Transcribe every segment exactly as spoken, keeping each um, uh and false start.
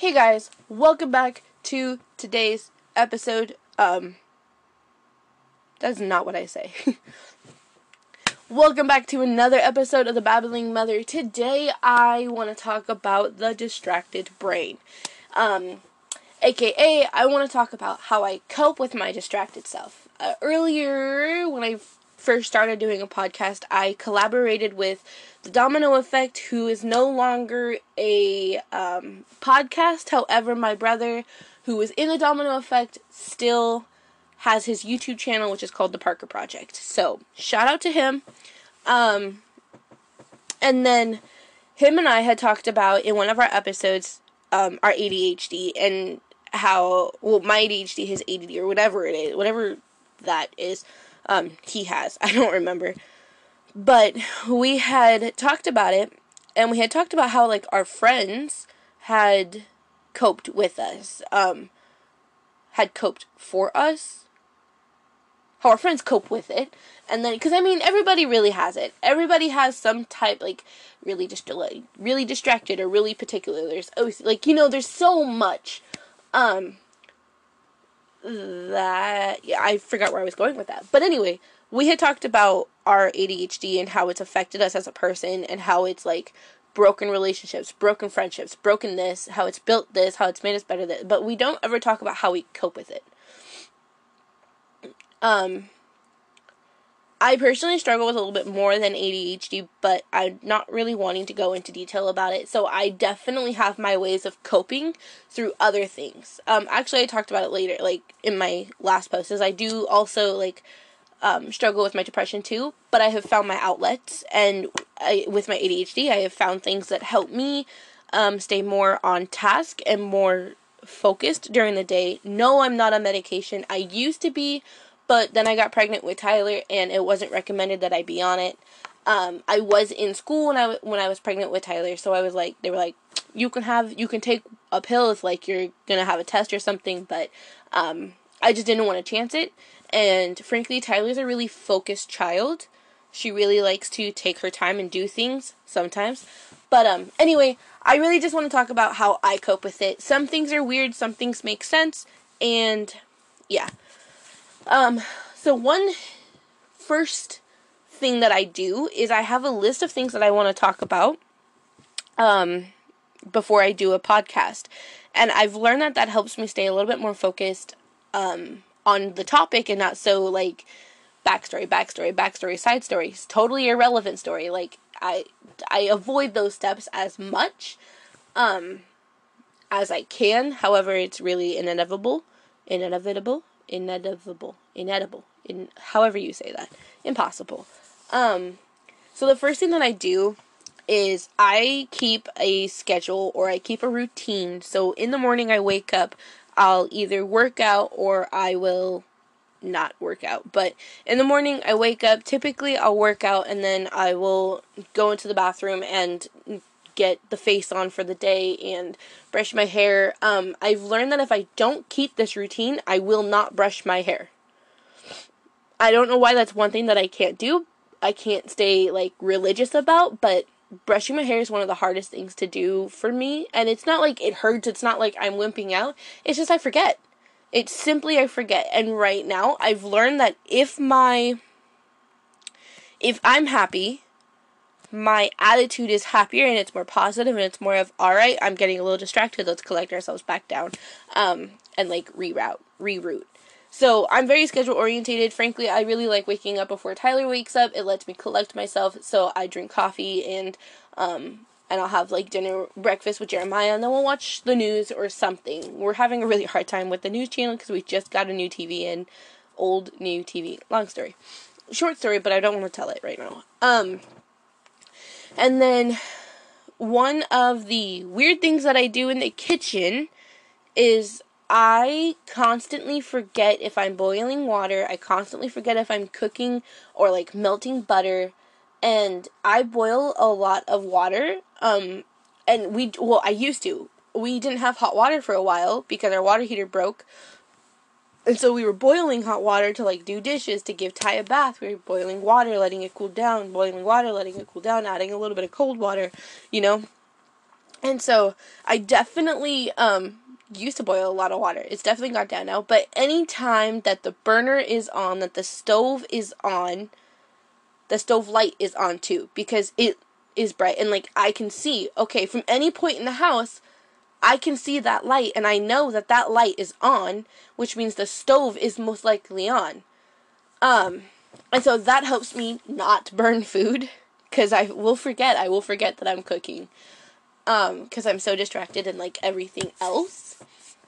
Hey guys, welcome back to today's episode. Um, that's not what I say. Welcome back to another episode of The Babbling Mother. Today I want to talk about the distracted brain. Um, aka I want to talk about how I cope with my distracted self. Uh, earlier, when I first started doing a podcast, I collaborated with The Domino Effect, who is no longer a um, podcast. However, my brother, who was in The Domino Effect, still has his YouTube channel, which is called The Parker Project. So, shout out to him. Um, and then, him and I had talked about, in one of our episodes, um, our A D H D, and how, well, my A D H D, his A D D, or whatever it is, whatever that is, um, he has. I don't remember. But we had talked about it, and we had talked about how, like, our friends had coped with us, um, had coped for us, how our friends cope with it, and then, because, I mean, everybody really has it. Everybody has some type, like, really just, like, really distracted, or really particular. There's, oh, like, you know, there's so much, um, that, yeah, I forgot where I was going with that. But anyway, we had talked about our A D H D and how it's affected us as a person, and how it's, like, broken relationships, broken friendships, broken this, how it's built this, how it's made us better, this, but we don't ever talk about how we cope with it. Um, I personally struggle with a little bit more than A D H D, but I'm not really wanting to go into detail about it, so I definitely have my ways of coping through other things. Um, actually, I talked about it later, like, in my last post, is I do also, like, um, struggle with my depression too, but I have found my outlets, and I, with my A D H D, I have found things that help me, um, stay more on task and more focused during the day. No, I'm not on medication. I used to be, but then I got pregnant with Tyler, and it wasn't recommended that I be on it. Um, I was in school when I, w- when I was pregnant with Tyler, so I was like, they were like, you can have, you can take a pill if, like, you're gonna have a test or something, but, um, I just didn't want to chance it, and frankly, Tyler's a really focused child. She really likes to take her time and do things, sometimes, but, um, anyway, I really just want to talk about how I cope with it. Some things are weird, some things make sense, and, yeah. Um, so one first thing that I do is I have a list of things that I want to talk about, um, before I do a podcast. And I've learned that that helps me stay a little bit more focused, um, on the topic, and not so, like, backstory, backstory, backstory, side stories, totally irrelevant story. Like, I, I avoid those steps as much, um, as I can. However, it's really inevitable, inevitable, inevitable, inedible, in however you say that, impossible. Um, so the first thing that I do is I keep a schedule, or I keep a routine. So in the morning I wake up, I'll either work out or I will not work out. But in the morning I wake up, typically I'll work out, and then I will go into the bathroom and get the face on for the day and brush my hair. Um, I've learned that if I don't keep this routine, I will not brush my hair. I don't know why that's one thing that I can't do. I can't stay, like, religious about, but brushing my hair is one of the hardest things to do for me. And it's not like it hurts. It's not like I'm wimping out. It's just I forget. It's simply I forget. And right now, I've learned that if my, if I'm happy, my attitude is happier, and it's more positive, and it's more of, alright, I'm getting a little distracted, let's collect ourselves back down, um, and, like, reroute, reroute. So, I'm very schedule-orientated. Frankly, I really like waking up before Tyler wakes up. It lets me collect myself, so I drink coffee, and, um, and I'll have, like, dinner, breakfast with Jeremiah, and then we'll watch the news or something. We're having a really hard time with the news channel, because we just got a new T V, and old, new T V. Long story. Short story, but I don't want to tell it right now. Um... And then, one of the weird things that I do in the kitchen is I constantly forget if I'm boiling water. I constantly forget if I'm cooking or, like, melting butter. And I boil a lot of water. Um, and we, well, I used to. We didn't have hot water for a while because our water heater broke. And so we were boiling hot water to, like, do dishes, to give Ty a bath. We were boiling water, letting it cool down, boiling water, letting it cool down, adding a little bit of cold water, you know. And so I definitely um used to boil a lot of water. It's definitely gone down now. But any time that the burner is on, that the stove is on, the stove light is on too, because it is bright. And like I can see, okay, from any point in the house, I can see that light, and I know that that light is on, which means the stove is most likely on. Um, and so that helps me not burn food, because I will forget, I will forget that I'm cooking, um, because I'm so distracted in, like, everything else.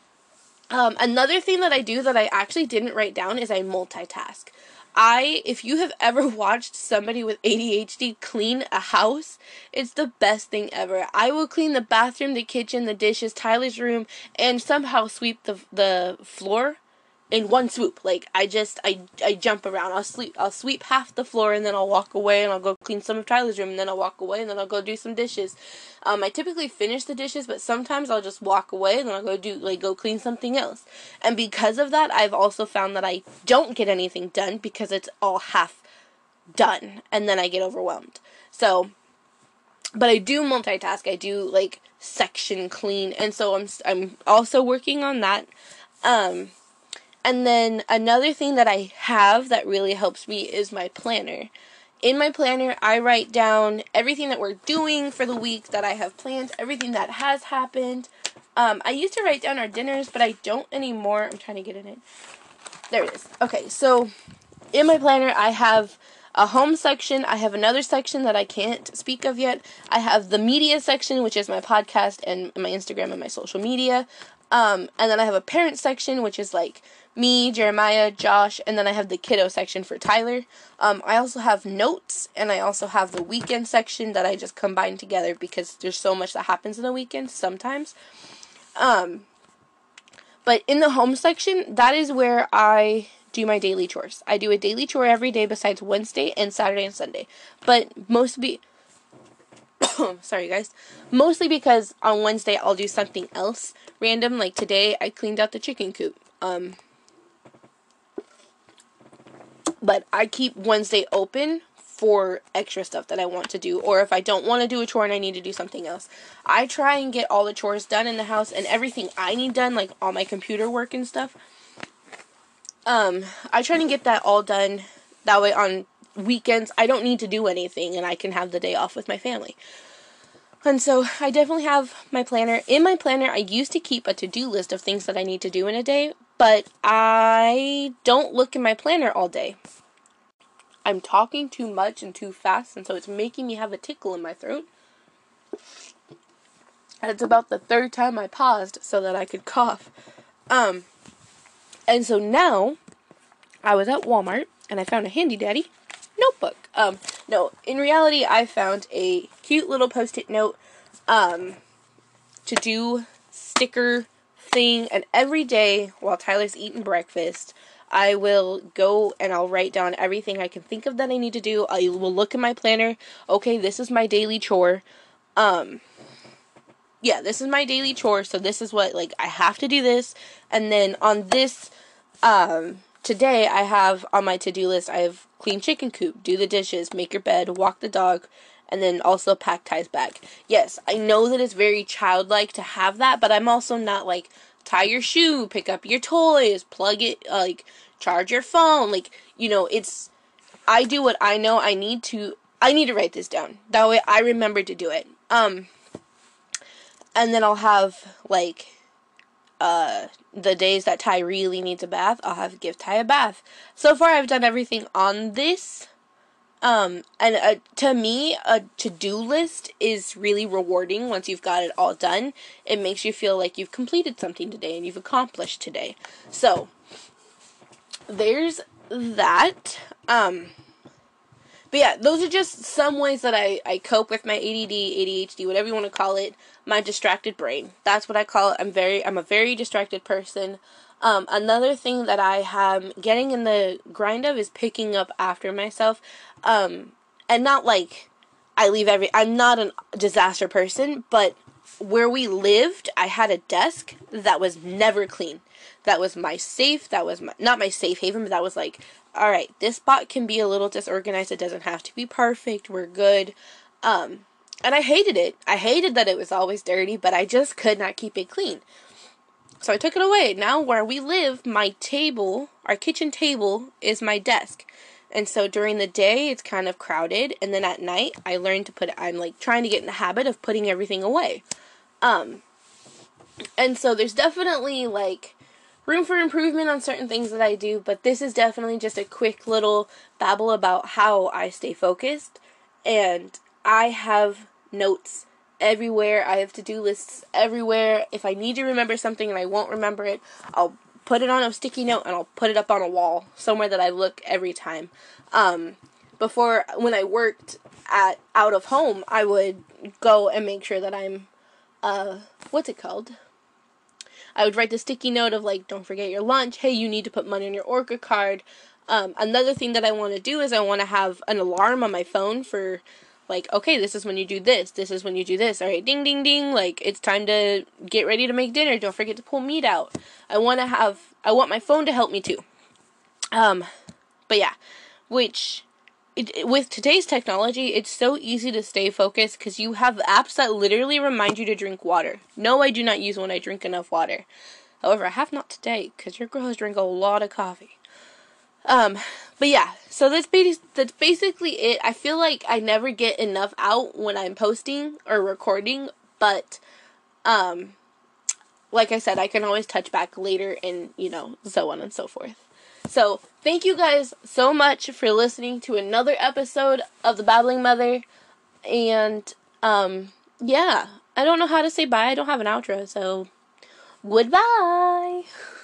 Um, another thing that I do that I actually didn't write down is I multitask. I, if you have ever watched somebody with A D H D clean a house, it's the best thing ever. I will clean the bathroom, the kitchen, the dishes, Tyler's room, and somehow sweep the the floor in one swoop. Like, I just, I, I jump around. I'll sleep, I'll sweep half the floor, and then I'll walk away, and I'll go clean some of Tyler's room, and then I'll walk away, and then I'll go do some dishes. Um, I typically finish the dishes, but sometimes I'll just walk away, and then I'll go do, like, go clean something else. And because of that, I've also found that I don't get anything done, because it's all half done, and then I get overwhelmed. So, but I do multitask. I do, like, section clean, and so I'm, I'm also working on that. Um... And then another thing that I have that really helps me is my planner. In my planner, I write down everything that we're doing for the week that I have planned, everything that has happened. Um, I used to write down our dinners, but I don't anymore. I'm trying to get in it. There it is. Okay, so in my planner, I have a home section. I have another section that I can't speak of yet. I have the media section, which is my podcast and my Instagram and my social media. Um, and then I have a parent section, which is like me, Jeremiah, Josh, and then I have the kiddo section for Tyler. Um, I also have notes, and I also have the weekend section that I just combine together because there's so much that happens in the weekend sometimes. Um, but in the home section, that is where I do my daily chores. I do a daily chore every day besides Wednesday and Saturday and Sunday. But mostly, sorry guys, mostly because on Wednesday I'll do something else random. Like today, I cleaned out the chicken coop. Um, but I keep Wednesday open for extra stuff that I want to do, or if I don't want to do a chore and I need to do something else. I try and get all the chores done in the house and everything I need done, like all my computer work and stuff. Um, I try to get that all done. That way on weekends, I don't need to do anything and I can have the day off with my family. And so I definitely have my planner. In my planner, I used to keep a to-do list of things that I need to do in a day, but I don't look in my planner all day. I'm talking too much and too fast, and so it's making me have a tickle in my throat. And it's about the third time I paused so that I could cough. Um, and so now, I was at Walmart, and I found a handy dandy notebook. Um, no, in reality, I found a cute little post-it note, um, to do sticker thing, and every day while Tyler's eating breakfast, I will go and I'll write down everything I can think of that I need to do. I will look in my planner. Okay, this is my daily chore. Um, yeah, this is my daily chore, so this is what, like, I have to do this, and then on this, um, today I have on my to-do list, I have clean chicken coop, do the dishes, make your bed, walk the dog, and then also pack Ty's bag. Yes, I know that it's very childlike to have that, but I'm also not like, tie your shoe, pick up your toys, plug it, uh, like, charge your phone, like, you know, it's, I do what I know I need to, I need to write this down. That way I remember to do it. Um, and then I'll have, like, uh, the days that Ty really needs a bath, I'll have to give Ty a bath. So far I've done everything on this. Um, and uh, to me, a to-do list is really rewarding once you've got it all done. It makes you feel like you've completed something today and you've accomplished today. So, there's that. Um, but yeah, those are just some ways that I, I cope with my A D D, A D H D, whatever you want to call it, my distracted brain. That's what I call it. I'm very, I'm a very distracted person. Um, another thing that I am getting in the grind of is picking up after myself. Um, and not like I leave every, I'm not a disaster person, but where we lived, I had a desk that was never clean. That was my safe, that was my, not my safe haven, but that was like, alright, this spot can be a little disorganized, it doesn't have to be perfect, we're good. Um, And I hated it. I hated that it was always dirty, but I just could not keep it clean. So I took it away. Now where we live, my table, our kitchen table, is my desk. And so during the day, it's kind of crowded. And then at night, I learned to put, I'm like trying to get in the habit of putting everything away. Um, and so there's definitely like room for improvement on certain things that I do. But this is definitely just a quick little babble about how I stay focused. And I have notes everywhere. I have to-do lists everywhere. If I need to remember something and I won't remember it, I'll put it on a sticky note and I'll put it up on a wall somewhere that I look every time. Um, before, when I worked at out of home, I would go and make sure that I'm, uh, what's it called? I would write the sticky note of like, don't forget your lunch. Hey, you need to put money on your Orca card. Um, another thing that I want to do is I want to have an alarm on my phone for like, okay, this is when you do this. This is when you do this. All right, ding, ding, ding. Like, it's time to get ready to make dinner. Don't forget to pull meat out. I want to have, I want my phone to help me too. Um, but yeah, which, it, it, with today's technology, it's so easy to stay focused because you have apps that literally remind you to drink water. No, I do not use when I drink enough water. However, I have not today because your girl has drank a lot of coffee. Um, but yeah, so that's, bas- that's basically it. I feel like I never get enough out when I'm posting or recording, but, um, like I said, I can always touch back later and, you know, so on and so forth. So, thank you guys so much for listening to another episode of The Babbling Mother, and, um, yeah, I don't know how to say bye. I don't have an outro, so, goodbye!